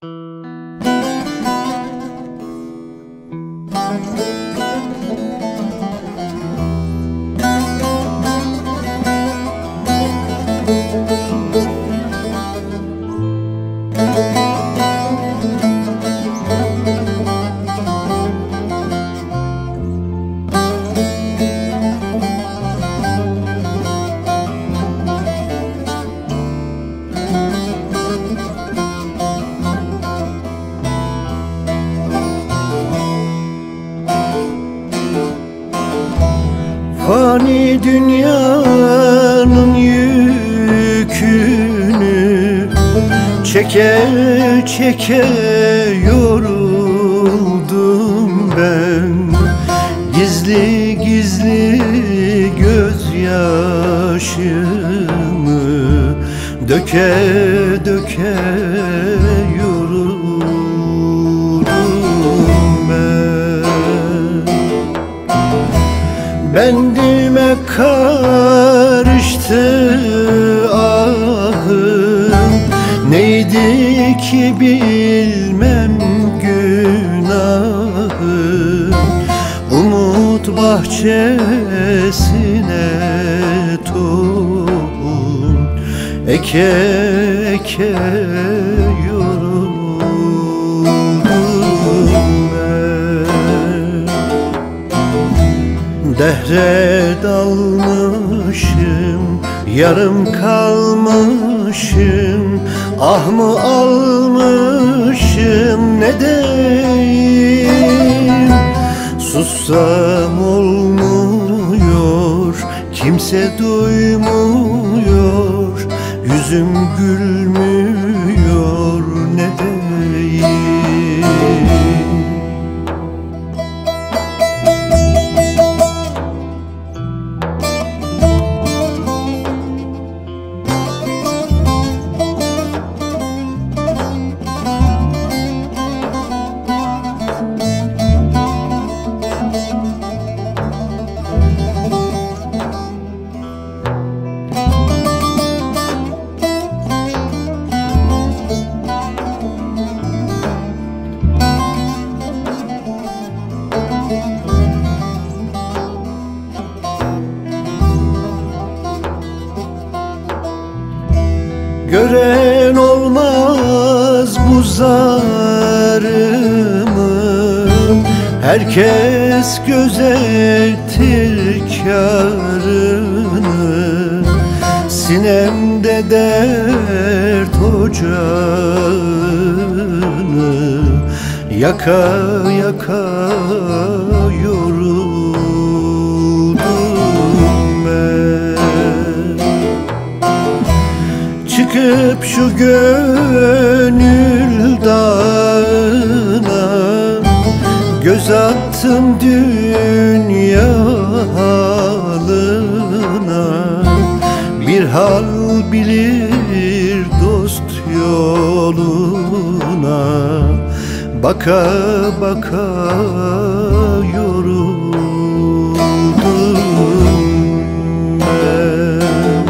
Fani dünyanın yükünü çeke çeke yoruldum ben. Gizli gizli gözyaşımı döke döke yoruldum ben. Bendime karıştı ahım, neydi ki bilmem günahım. Umut bahçesine tohum eke eke yoruldum ben. Dehre dalmışım, yarım kalmışım. Ah mı almışım ne deyim? Sussam olmuyor, kimse duymuyor. Yüzüm gülmüyor ne deyim? Gören olmaz bu zarımı, herkes gözetir kârını. Sinemde dert ocağını yaka yaka yoruldum ben. Çıkıp şu gönül dağına göz attım dünya halına. Bir hal bilir dost yoluna, baka baka yoruldum ben.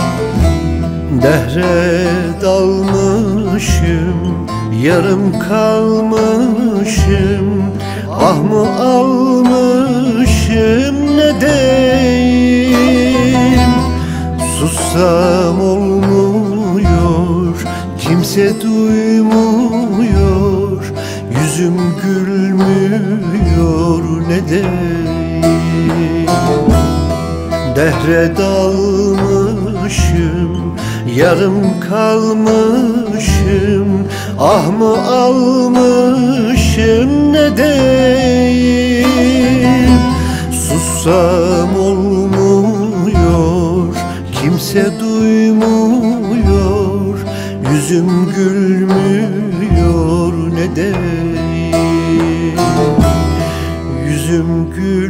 Dehre dalmışım, yarım kalmışım. Ah mı almışım ne deyim? Sussam olmuyor, kimse duymuyor. Yüzüm gülmüyor ne deyim? Dehre dalmışım, yarım kalmışım. Ah mı almışım ne deyim? Sussam olmuyor, kimse duymuyor. Yüzüm gülmüyor ne deyim? Yüzüm gülmüyor.